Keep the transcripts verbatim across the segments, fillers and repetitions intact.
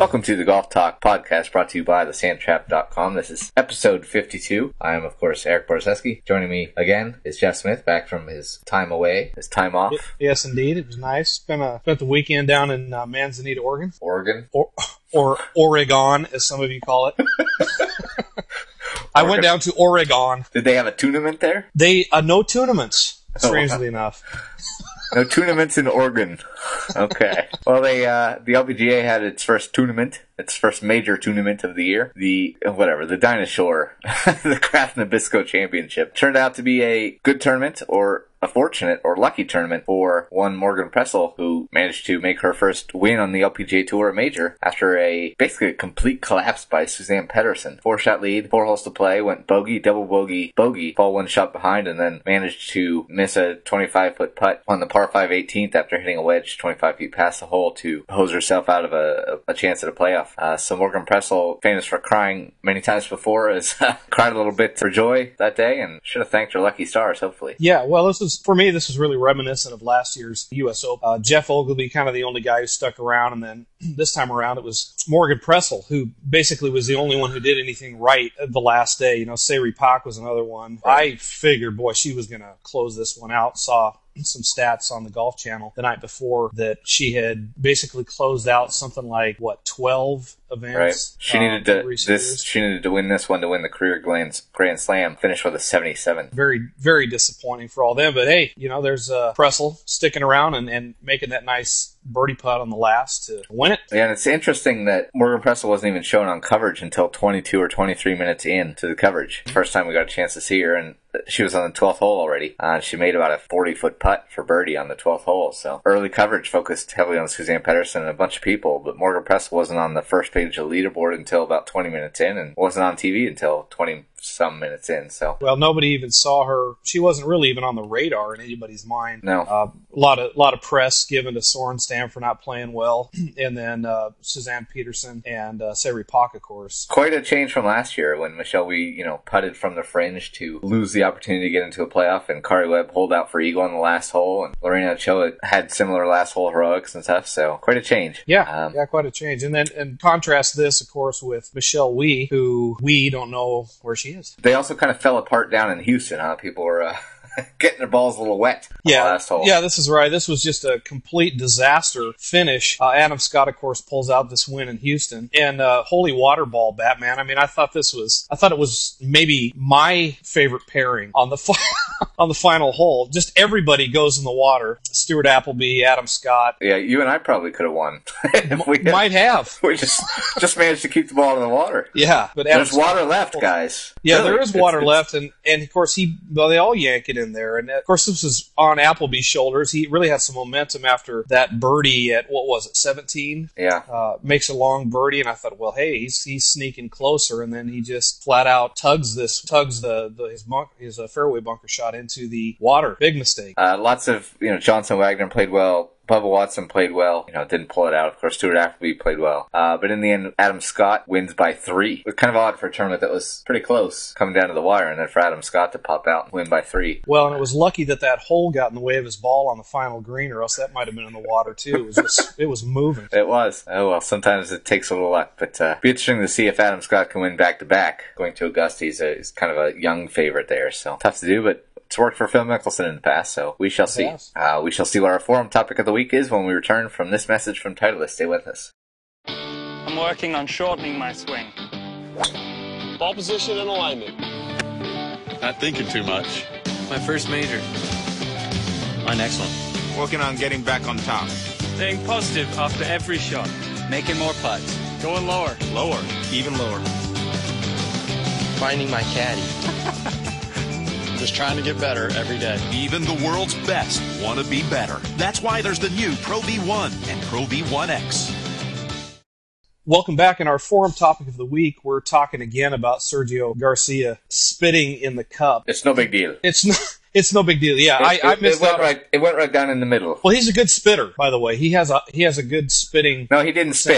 Welcome to the Golf Talk podcast brought to you by the sand trap dot com. This is episode fifty-two. I am, of course, Eric Borzeski. Joining me again is Jeff Smith, back from his time away, his time off. Yes, indeed. It was nice. Spent, a, spent the weekend down in uh, Manzanita, Oregon. Oregon? Or, or Oregon, as some of you call it. I went down to Oregon. Did they have a tournament there? They uh, no tournaments, strangely oh, wow. enough. No tournaments in Oregon. Okay. Well, they uh, the L P G A had its first tournament, its first major tournament of the year. The, whatever, the Dinosaur, the Kraft Nabisco Championship. Turned out to be a good tournament, or a fortunate or lucky tournament for one Morgan Pressel, who managed to make her first win on the L P G A Tour major after a basically a complete collapse by Suzanne Pedersen. Four shot lead, four holes to play, went bogey, double bogey, bogey, fall one shot behind, and then managed to miss a twenty-five foot putt on the par five eighteenth after hitting a wedge twenty-five feet past the hole to hose herself out of a, a chance at a playoff. Uh, so Morgan Pressel, famous for crying many times before, has cried a little bit for joy that day and should have thanked her lucky stars, hopefully. Yeah, well, this was, for me, this was really reminiscent of last year's U S Open. Uh, Jeff Ogilvy, kind of the only guy who stuck around, and then this time around it was Morgan Pressel, who basically was the only one who did anything right the last day. You know, Sayri Pak was another one. I figured, boy, she was going to close this one out. Saw some stats on the Golf Channel the night before that she had basically closed out something like, what, twelve events? Right. She um, needed to this. She needed to win this one to win the career Grand, Grand Slam. Finish with a seventy-seven. Very, very disappointing for all them. But hey, you know, there's uh, Pressel sticking around and, and making that nice birdie putt on the last to win it. Yeah, and it's interesting that Morgan Pressel wasn't even shown on coverage until twenty-two or twenty-three minutes in to the coverage. First time we got a chance to see her, and she was on the twelfth hole already. Uh, she made about a forty foot putt for birdie on the twelfth hole. So early coverage focused heavily on Suzanne Pedersen and a bunch of people, but Morgan Pressel wasn't on the first page of the leaderboard until about twenty minutes in, and wasn't on T V until twenty some minutes in. So well, nobody even saw her. She wasn't really even on the radar in anybody's mind. No. Uh, a lot of lot of press given to Sorenstam for not playing well, and then uh, Suzanne Pedersen and uh, Sayri Pak, of course. Quite a change from last year when Michelle Wie, you know, putted from the fringe to lose the opportunity to get into a playoff, and Kari Webb holed out for eagle on the last hole, and Lorena Ochoa had similar last hole heroics and stuff. So quite a change. Yeah, um, yeah, quite a change. And then and contrast this, of course, with Michelle Wie, who we don't know where she is. They also kind of fell apart down in Houston, huh? People were uh, getting their balls a little wet on yeah, the last hole. Yeah, this is right. This was just a complete disaster finish. Uh, Adam Scott, of course, pulls out this win in Houston. And uh, holy water ball, Batman. I mean, I thought this was, I thought it was maybe my favorite pairing on the fi- on the final hole. Just everybody goes in the water. Stuart Appleby, Adam Scott. Yeah, you and I probably could have won. if we had, might have. We just just managed to keep the ball in the water. Yeah, but Adam there's Scott, water left, guys. Yeah, really. there is water it's, it's, left, and, and of course he well they all yank it in there, and of course this was on Appleby's shoulders. He really had some momentum after that birdie at what was it, seventeen? Yeah, uh, makes a long birdie, and I thought, well, hey, he's he's sneaking closer, and then he just flat out tugs this tugs the, the his bunk, his uh, fairway bunker shot into the water. Big mistake. Uh, lots of you know Johnson Wagner played well. Bubba Watson played well. You know, didn't pull it out. Of course, Stuart Appleby played well. Uh, but in the end, Adam Scott wins by three. It was kind of odd for a tournament that was pretty close coming down to the wire, and then for Adam Scott to pop out and win by three. Well, and it was lucky that that hole got in the way of his ball on the final green, or else that might have been in the water, too. It was just, it was moving. It was. Oh, well, sometimes it takes a little luck. But uh, it'll be interesting to see if Adam Scott can win back-to-back. Going to Augusta, he's, a, he's kind of a young favorite there, so tough to do, but it's worked for Phil Mickelson in the past, so we shall see. Yes. Uh, we shall see what our forum topic of the week is when we return from this message from Titleist. Stay with us. I'm working on shortening my swing. Ball position and alignment. Not thinking too much. My first major. My next one. Working on getting back on top. Staying positive after every shot. Making more putts. Going lower. Lower. Even lower. Finding my caddy. Just trying to get better every day. Even the world's best want to be better. That's why there's the new Pro V one and Pro V one X. Welcome back. In our forum topic of the week, we're talking again about Sergio Garcia spitting in the cup. It's no big deal. It's not. It's no big deal. Yeah, it, I, I it, missed it went out. right. It went right down in the middle. Well, he's a good spitter, by the way. He has a he has a good spitting. No, he didn't percentage. spit.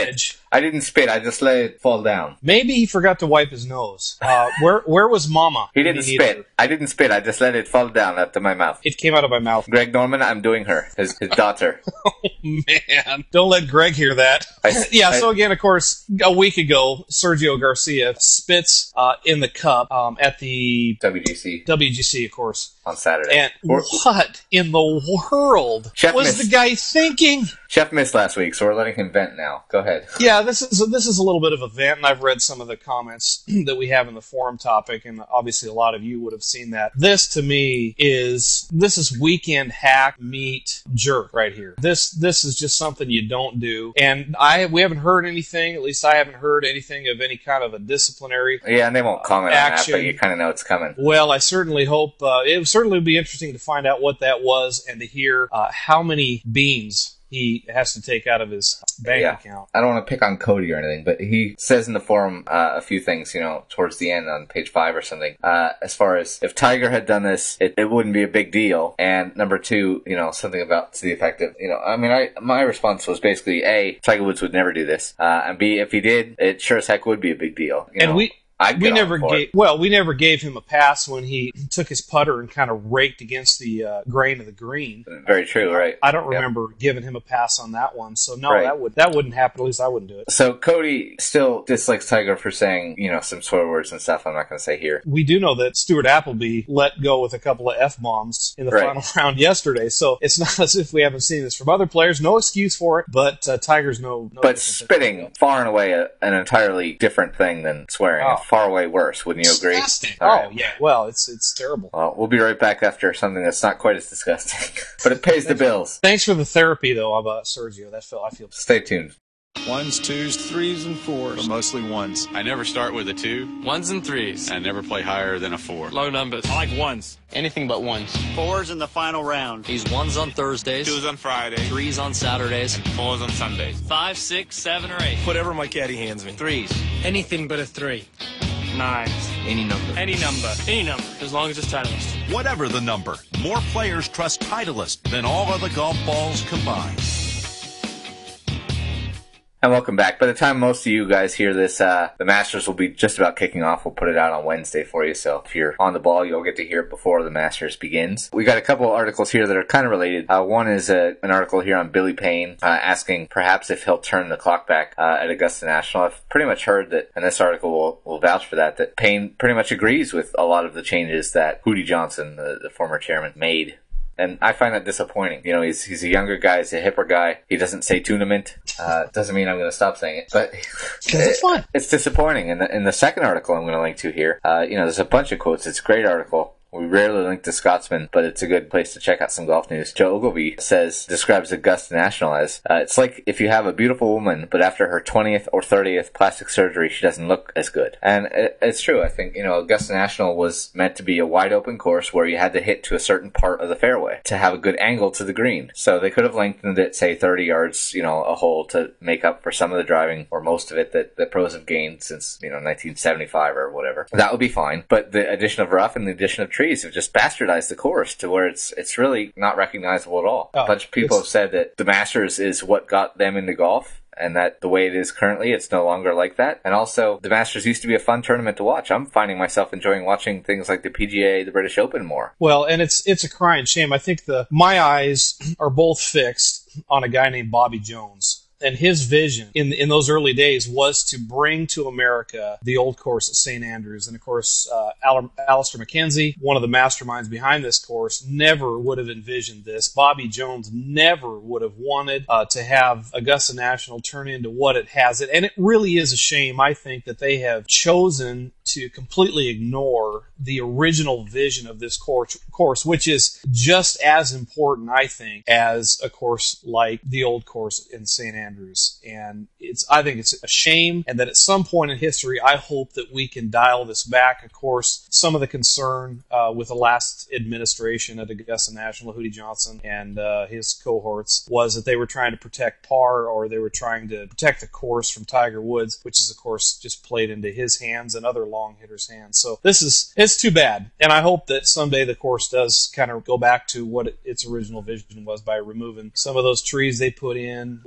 I didn't spit. I just let it fall down. Maybe he forgot to wipe his nose. Uh, where where was Mama? He didn't spit. Her? I didn't spit. I just let it fall down after my mouth. It came out of my mouth. Greg Norman, I'm doing her. His, his daughter. Oh, man. Don't let Greg hear that. I, yeah, I, so again, of course, a week ago, Sergio Garcia spits uh, in the cup um, at the W G C. W G C, of course. On Saturday. And or, what in the world Chef was missed. the guy thinking? Chef missed last week, so we're letting him vent now. Go ahead. Yeah, this is this is a little bit of a vent, and I've read some of the comments that we have in the forum topic, and obviously a lot of you would have seen that. This, to me, is this is weekend hack meat jerk right here. This this is just something you don't do, and I we haven't heard anything. At least I haven't heard anything of any kind of a disciplinary. Yeah, and they won't comment action. on that, but you kind of know it's coming. Well, I certainly hope uh, it would certainly be interesting to find out what that was and to hear uh, how many beans he has to take out of his bank yeah. account. I don't want to pick on Cody or anything, but he says in the forum uh, a few things, you know, towards the end on page five or something. Uh, as far as if Tiger had done this, it, it wouldn't be a big deal. And number two, you know, something about to the effect of, you know, I mean, I my response was basically A, Tiger Woods would never do this, uh, and B, if he did, it sure as heck would be a big deal. You and know? we. I'd we never gave it. well, we never gave him a pass when he took his putter and kind of raked against the uh, grain of the green. Very true, right? I don't remember yep. giving him a pass on that one, so no, right. that would that wouldn't happen. At least I wouldn't do it. So Cody still dislikes Tiger for saying, you know, some swear words and stuff. I'm not going to say here. We do know that Stuart Appleby let go with a couple of F bombs in the right. final round yesterday, so it's not as if we haven't seen this from other players. No excuse for it, but uh, Tiger's no. no but spitting far and away a, an entirely different thing than swearing. Oh. Far away worse. Wouldn't you agree? Disgusting. Oh, right. yeah. Well, it's it's terrible. Well, we'll be right back after something that's not quite as disgusting, but it pays the bills. Thanks for the therapy, though, about Sergio. That feel I feel. Stay tuned. Ones, twos, threes, and fours. But mostly ones. I never start with a two. Ones and threes. I never play higher than a four. Low numbers. I like ones. Anything but ones. Fours in the final round. He's ones on Thursdays. Twos on Fridays. Threes on Saturdays. And fours on Sundays. Five, six, seven, or eight. Whatever my caddy hands me. Threes. Anything but a three. Nines. Any number. Any number. Any number. As long as it's Titleist. Whatever the number, more players trust Titleist than all other golf balls combined. And welcome back. By the time most of you guys hear this, uh, the Masters will be just about kicking off. We'll put it out on Wednesday for you, so if you're on the ball, you'll get to hear it before the Masters begins. We got a couple of articles here that are kind of related. Uh, one is uh, an article here on Billy Payne, uh, asking perhaps if he'll turn the clock back uh, at Augusta National. I've pretty much heard that, and this article will, will vouch for that, that Payne pretty much agrees with a lot of the changes that Hootie Johnson, the, the former chairman, made. And I find that disappointing. You know, he's he's a younger guy, he's a hipper guy. He doesn't say tournament. Uh, doesn't mean I'm going to stop saying it, but it's fun. It's disappointing. In the in the second article I'm going to link to here, uh, you know, there's a bunch of quotes. It's a great article. We rarely link to Scotsman, but it's a good place to check out some golf news. Joe Ogilvy says, describes Augusta National as, uh, it's like if you have a beautiful woman, but after her twentieth or thirtieth plastic surgery, she doesn't look as good. And it, it's true. I think, you know, Augusta National was meant to be a wide open course where you had to hit to a certain part of the fairway to have a good angle to the green. So they could have lengthened it, say, thirty yards, you know, a hole to make up for some of the driving, or most of it, that the pros have gained since, you know, nineteen seventy-five or whatever. That would be fine. But the addition of rough and the addition of trees have just bastardized the course to where it's it's really not recognizable at all. Oh, a bunch of people have said that the Masters is what got them into golf, and that the way it is currently, it's no longer like that. And also, the Masters used to be a fun tournament to watch. I'm finding myself enjoying watching things like the P G A, the British Open more. Well, and it's it's a crying shame. I think the my eyes are both fixed on a guy named Bobby Jones. And his vision in in those early days was to bring to America the old course at Saint Andrews. And, of course, uh, Al- Alistair McKenzie, one of the masterminds behind this course, never would have envisioned this. Bobby Jones never would have wanted uh, to have Augusta National turn into what it has. And it really is a shame, I think, that they have chosen to completely ignore the original vision of this course, course, which is just as important, I think, as a course like the old course in Saint Andrews. And it's, I think it's a shame, and that at some point in history, I hope that we can dial this back. Of course, some of the concern uh, with the last administration at Augusta National, Hootie Johnson and uh, his cohorts, was that they were trying to protect par, or they were trying to protect the course from Tiger Woods, which is, of course, just played into his hands and other long hitters' hands. So this is, it's too bad. And I hope that someday the course does kind of go back to what it, its original vision was by removing some of those trees they put in. Length is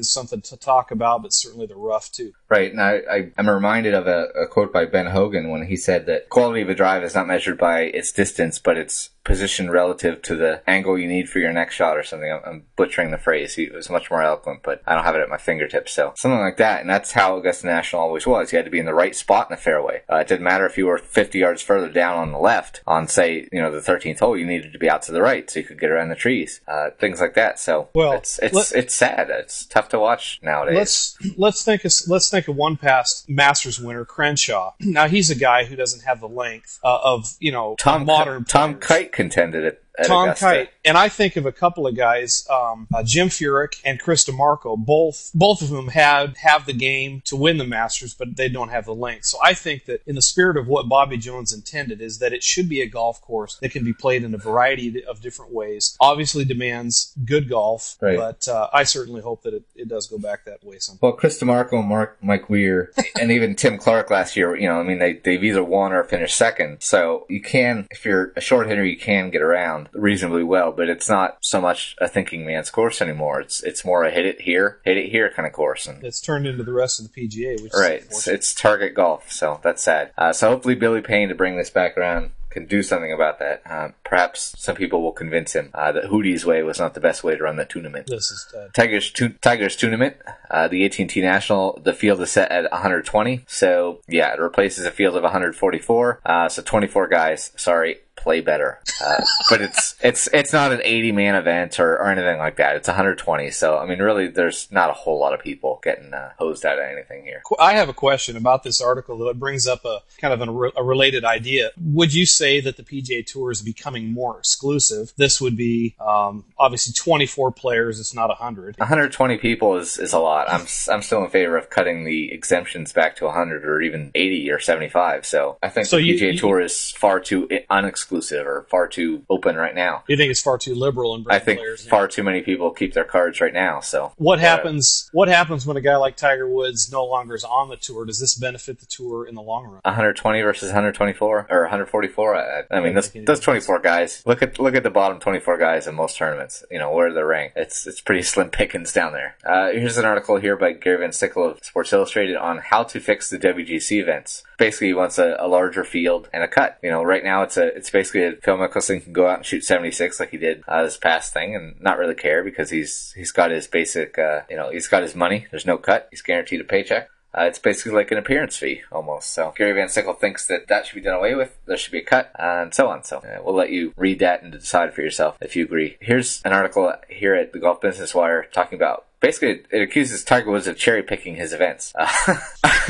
always something to talk about, but certainly the rough too. Right, and I, I, I'm reminded of a, a quote by Ben Hogan when he said that quality of a drive is not measured by its distance, but its position relative to the angle you need for your next shot or something. I'm, I'm butchering the phrase. He was much more eloquent, but I don't have it at my fingertips. So something like that, and that's how Augusta National always was. You had to be in the right spot in the fairway. Uh, it didn't matter if you were fifty yards further down on the left on, say, you know, the thirteenth hole. You needed to be out to the right so you could get around the trees, uh, things like that. So well, it's it's let, it's sad. It's tough to watch nowadays. Let's let's think of, let's think of one past Masters winner, Crenshaw. Now he's a guy who doesn't have the length uh, of you know Tom modern K- Tom players. Kite contended it. Tom Augusta. Kite, and I think of a couple of guys, um, uh, Jim Furyk and Chris DeMarco. Both, both of them had have the game to win the Masters, but they don't have the length. So I think that in the spirit of what Bobby Jones intended, is that it should be a golf course that can be played in a variety of different ways. Obviously, demands good golf, right. but uh, I certainly hope that it, it does go back that way sometime. Well, Chris DeMarco and Mark, Mike Weir, and even Tim Clark last year, you know, I mean, they they've either won or finished second. So you can, if you're a short hitter, you can get around reasonably well, but it's not so much a thinking man's course anymore. It's it's more a hit it here, hit it here kind of course. And it's turned into the rest of the P G A, which right, is it's, it's target golf, so that's sad. Uh, so hopefully Billy Payne, to bring this back around, can do something about that. Uh, perhaps some people will convince him uh, that Hootie's way was not the best way to run the tournament. This is uh, Tigers tu- Tigers tournament, uh, the A T and T National. The field is set at one hundred twenty, so yeah, it replaces a field of one hundred forty-four. Uh, so twenty-four guys. Sorry. Play better, uh, but it's it's it's not an eighty man event or, or anything like that. It's one hundred twenty, so I mean, really, there's not a whole lot of people getting uh, hosed out of anything here. I have a question about this article that brings up a kind of an, a related idea. Would you say that the P G A Tour is becoming more exclusive? This would be um, obviously twenty-four players. It's not one hundred. one hundred twenty people is, is a lot. I'm I'm still in favor of cutting the exemptions back to one hundred or even eighty or seventy-five. So I think so the you, P G A you, Tour is far too unexclusive. Or far too open right now. You think it's far too liberal in bringing I think players in? Far too many people keep their cards right now. So what happens? What happens when a guy like Tiger Woods no longer is on the tour? Does this benefit the tour in the long run? one hundred twenty versus one hundred twenty-four or one hundred forty-four. I, I mean, those, those twenty-four guys. Look at look at the bottom twenty-four guys in most tournaments. You know where they're ranked. It's it's pretty slim pickings down there. Uh, here's an article here by Gary Van Sickle of Sports Illustrated on how to fix the W G C events. Basically, he wants a, a larger field and a cut. You know, right now it's a it's basically a Phil Mickelson can go out and shoot seventy-six like he did uh, this past thing and not really care because he's he's got his basic, uh, you know, he's got his money. There's no cut. He's guaranteed a paycheck. Uh, it's basically like an appearance fee, almost. So Gary Van Sickle thinks that that should be done away with. There should be a cut, uh, and so on. So uh, we'll let you read that and decide for yourself if you agree. Here's an article here at the Golf Business Wire talking about, basically, it accuses Tiger Woods of cherry-picking his events. Uh,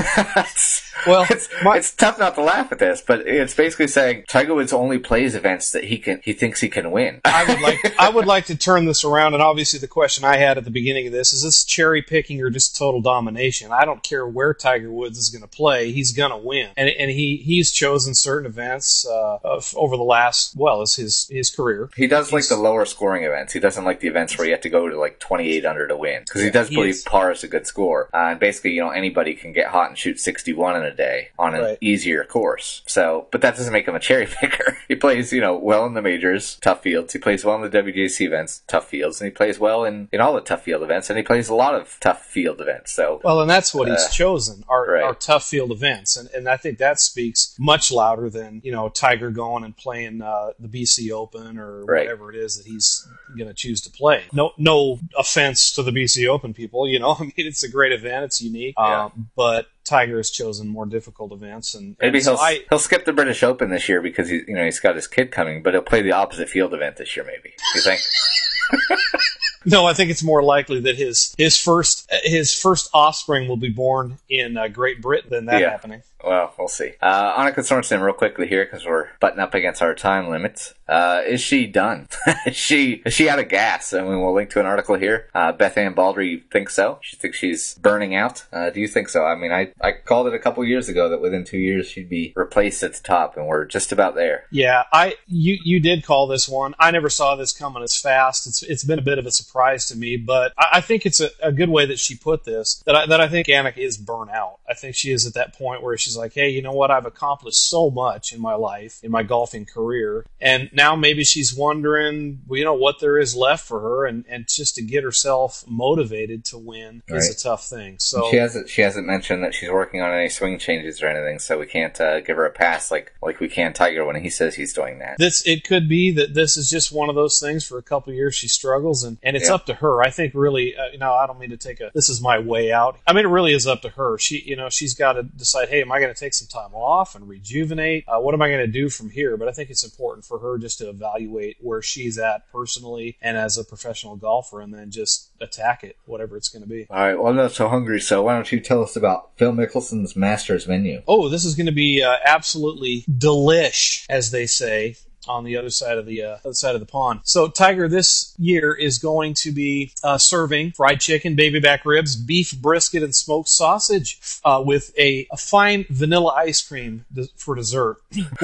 it's, well, it's, my, it's tough not to laugh at this, but it's basically saying Tiger Woods only plays events that he can he thinks he can win. I would like I would like to turn this around, and obviously the question I had at the beginning of this is: this cherry-picking or just total domination? I don't care where Tiger Woods is going to play; he's going to win, and and he he's chosen certain events uh, of, over the last well, as his his career. He does he's, like the lower scoring events. He doesn't like the events where you have to go to like twenty-eight under to win, because he does believe par is a good score. Uh, and basically, you know, anybody can get hot and shoot sixty-one in a day on an right. easier course. So, but that doesn't make him a cherry picker. He plays, you know, well in the majors, tough fields. He plays well in the W G C events, tough fields, and he plays well in, in all the tough field events, and he plays a lot of tough field events. So, well, and that's what uh, he's chosen, are, right. are tough field events, and and I think that speaks much louder than, you know, Tiger going and playing uh, the B C Open or right. whatever it is that he's going to choose to play. No, no offense to the B C Open people, you know, I mean, it's a great event, it's unique, yeah. uh, but Tiger has chosen more difficult events, and, and maybe so he'll I, he'll skip the British Open this year because he, you know, he's got his kid coming, but he'll play the opposite field event this year. Maybe you think? No, I think it's more likely that his his first his first offspring will be born in uh, Great Britain than that yeah. happening. Well, we'll see. Uh, Annika Sorensen, real quickly here, because we're butting up against our time limits. Uh, is she done? is she is she out of gas? I mean, we'll link to an article here. Uh, Beth Ann Baldry thinks so. She thinks she's burning out. Uh, do you think so? I mean, I, I called it a couple years ago that within two years she'd be replaced at the top, and we're just about there. Yeah, I you you did call this one. I never saw this coming as fast. It's it's been a bit of a surprise surprise to me, but I, I think it's a, a good way that she put this, that I, that I think Annika is burnt out. I think she is at that point where she's like, hey, you know what? I've accomplished so much in my life, in my golfing career, and now maybe she's wondering, you know, what there is left for her, and, and just to get herself motivated to win right. is a tough thing. So she hasn't she hasn't mentioned that she's working on any swing changes or anything, so we can't uh, give her a pass like like we can Tiger when he says he's doing that. This it could be that this is just one of those things. For a couple of years she struggles, and, and it's yeah. up to her. I think really, uh, you know, I don't mean to take a this is my way out. I mean, it really is up to her. She, you know, she's got to decide, hey, am I going to take some time off and rejuvenate? Uh, what am I going to do from here? But I think it's important for her just to evaluate where she's at personally and as a professional golfer, and then just attack it, whatever it's going to be. All right, well, I'm not so hungry, so why don't you tell us about Phil Mickelson's Masters menu? Oh, this is going to be uh, absolutely delish, as they say, on the other side of the uh, other side of the pond. So Tiger this year is going to be uh, serving fried chicken, baby back ribs, beef brisket, and smoked sausage uh, with a, a fine vanilla ice cream d- for dessert.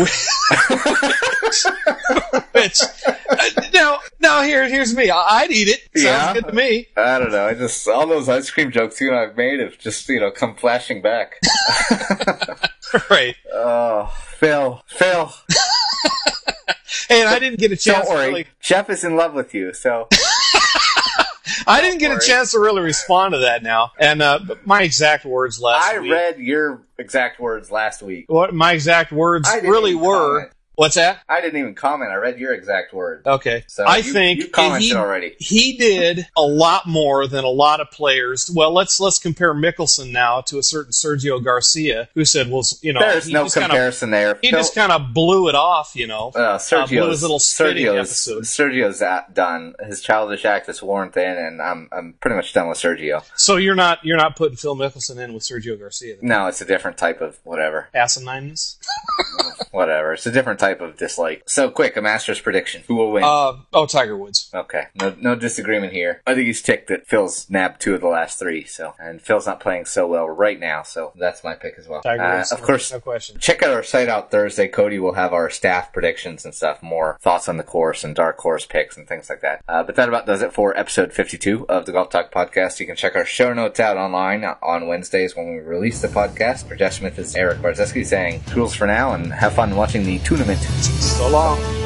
Which uh, now, now here, here's me. I, I'd eat it. Sounds yeah. good to me. I don't know. I just all those ice cream jokes you know I've made have just you know come flashing back. Right. Oh, Phil, Phil. Hey, and I didn't get a chance Don't worry. to really... Jeff is in love with you, so... I didn't get a chance to really respond to that now. And uh, my exact words last I week... I read your exact words last week. What my exact words really were... Comment. What's that? I didn't even comment. I read your exact word. Okay. So I you, think you commented he, already. He did a lot more than a lot of players. Well, let's let's compare Mickelson now to a certain Sergio Garcia, who said, well, you know, there's he no just comparison kinda, there. He Phil, just kind of blew it off, you know. Uh, Sergio's, uh, blew his little spitting Sergio's, episode. Sergio's at, done. His childish act is worn thin, and I'm I'm pretty much done with Sergio. So you're not you're not putting Phil Mickelson in with Sergio Garcia? Then? No, it's a different type of whatever. Asinineness? Whatever. It's a different type of dislike. So quick, a Masters prediction. Who will win? Uh, oh, Tiger Woods. Okay. No no disagreement here. I think he's ticked that Phil's nabbed two of the last three, so and Phil's not playing so well right now, so that's my pick as well. Tiger uh, Woods. Of course, no question. Check out our site out Thursday. Cody will have our staff predictions and stuff, more thoughts on the course and dark horse picks and things like that. Uh, but that about does it for episode fifty-two of the Golf Talk Podcast. You can check our show notes out online on Wednesdays when we release the podcast. For Jeff Smith is Eric Barzeski saying, tools for now, and have fun watching the tournament. So long.